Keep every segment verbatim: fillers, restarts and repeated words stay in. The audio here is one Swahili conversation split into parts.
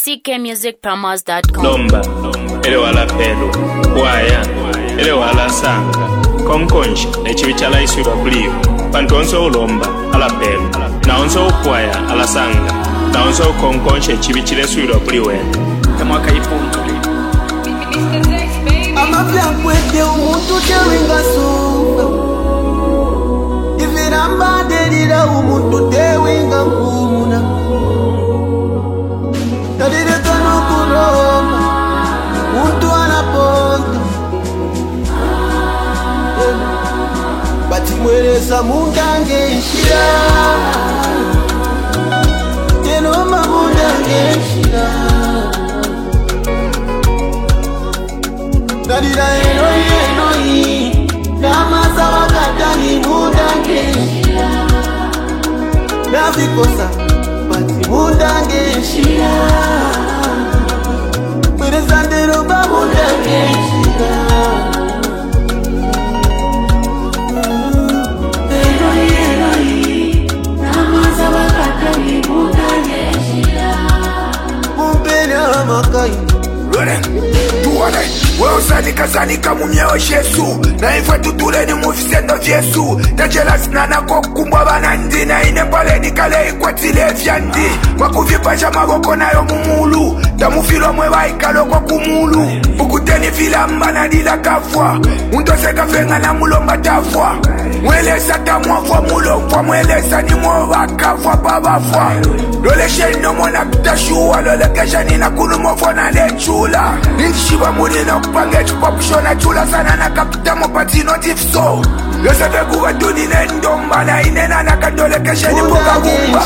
c k music promos dot com. Lomba, ele wala pelo, waya, ele wala sanga, konkonji, nechibi chala isura kuliyo, pantu onso ulomba, ala pelo, na onso ukwaya, ala sanga, na onso konkonji, nechibi chile isura kuliwe. Tamwaka ipuntuli. Amafia kwete umuntu tewenga sunga, iviramba derira umuntu tewenga muna. Tadire tono kuroma, muntu anaponta. Bati mwereza mundange nshira, tenoma mundange nshira. Tadira enoi enoi, namasa wakatani mundange nshira. Navikosa bati mundange nshira. Mwerezandero ba mundange nshira. Enoi enoi, namasa wakatani mundange nshira. Mumpena makai Loren, tuwane, wewe sanika sanika mumyeo Yesu. Na ifwe tutule ni mufisendo vyesu. Tajela sinana kokumbwa banandi. Na ine pale nikale ikwatile vyandi. Wakuvipasha maboko na yo mumulu. Tamufilo mwewa ikalo kwa kumulu. Bukuteni vila mbana dila kafwa. Untoseka fenga na mulomba tafwa. Mwelesa tamuafwa mulofwa. Mwelesa ni mwa kafwa babafwa. Lole sheno mwana kutashuwa. Lole kesha nina kulumofwa na lechula. Nintishiba muni na kupange chupapushona chula sana na kapita mopati notifso. Yose vekuwa duni nendomba na inena na kandole kesha ni poka gumba.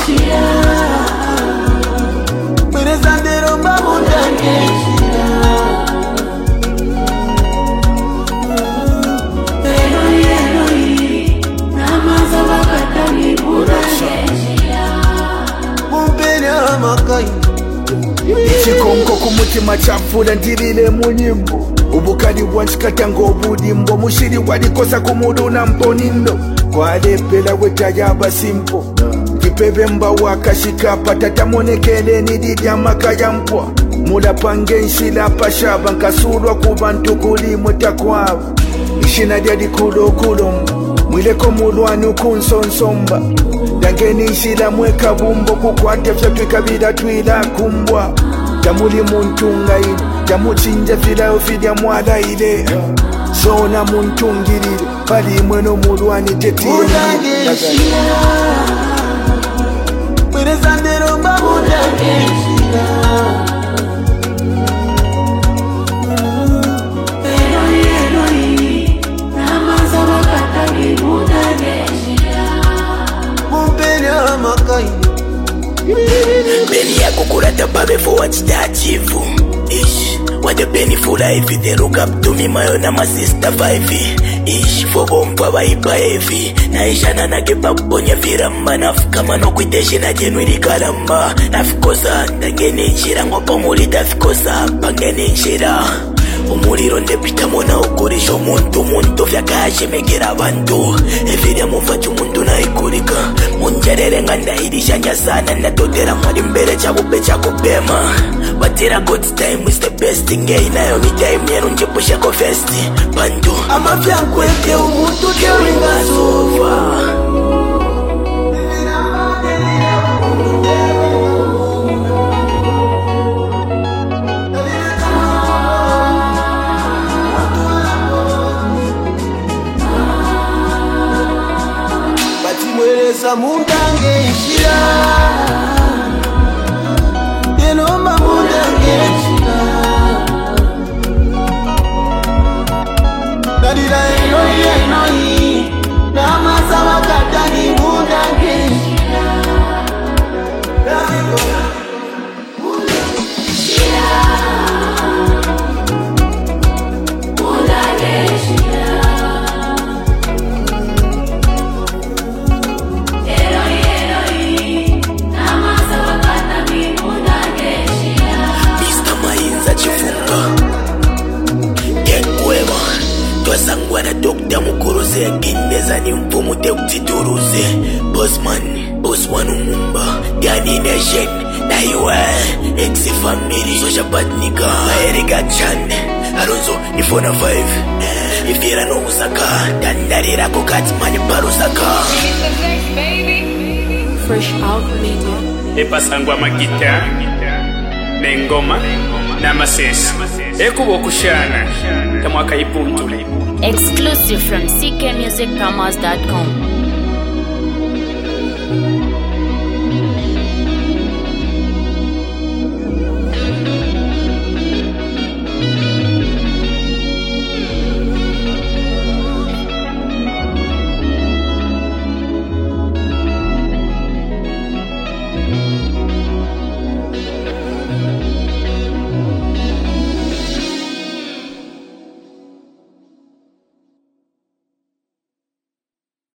Mwerezandero mba mundange nshira. Enoi enoi, namaza wakatani mundange nshira. Mumpena makai Ichikonko kumutima chafula ndirile munyimbo. Ubukali wanchikata ngobudimbo. Mushiri walikosa kumudu na mponindo. Kwa lepela wetayaba simpo. Kipebe mba wakashika patata monekele nididi amakaya mpwa. Mula pange nshila pashaba nkasurwa kubantu kuli mutakwaba. Ishina diadi kulo kulomba. Mwileko mulwani ukunsonsomba. Dangeni nshila mweka bumbo kukwate fyatwika bila twila kumbwa. Tamuli muntunga ile, tamuchinja filayo fidya mwala ile. Zona muntungirire, pali mweno mulwani tetini. mundange nshira. Mwerezandero mba mundange nshira. Enoi enoi, namaza wakatani mundange nshira. Mumpena makai Beni yako kurata babe for what's that chifu. Ish, what the penny for life. They look up to me my own and my sister five. Ish, for bomba waipa heavy. Na isha na nagepa kuponya viramba. Nafika mano kuiteshi na jenuili kalamba. Nafikosa, ndangeni nshira. Ngopo mulita fikosa, pangeni nshira. Umuliro ndepita mona ukurisha omuntu muntu vyakaje megera abantu. Evirya mufatu muntu na ikurika. Munjerere nga ndahirisha nyasana. Natotera mwari mbere chabupe chakupema. Batira God's time is the best thing. Inayo mi time yenu njepusha ko festi. Bantu amafia kwete umuntu tewenga sunga. Mwereza mundange nshira. Yenomba mundange nshira. Tadira enoi enoi, namasa wakatani mundange nshira. Mundange nshira. Mundange nshira. Sangwana dokta mukuruze Gineza ni mpumute kutituruze. Bossman, boss wanu mumba Gani nation Naiwa X family Social bad nigga Erika Chan Alonso Ifona five Ifira no Usaka Dandarira Kokati Mani Parusaka Fresh Out Media. Epasangwa magita Nengoma Namasesi Ekubo kushana Kamwaka ipuntu Exclusive from c k music promos dot com.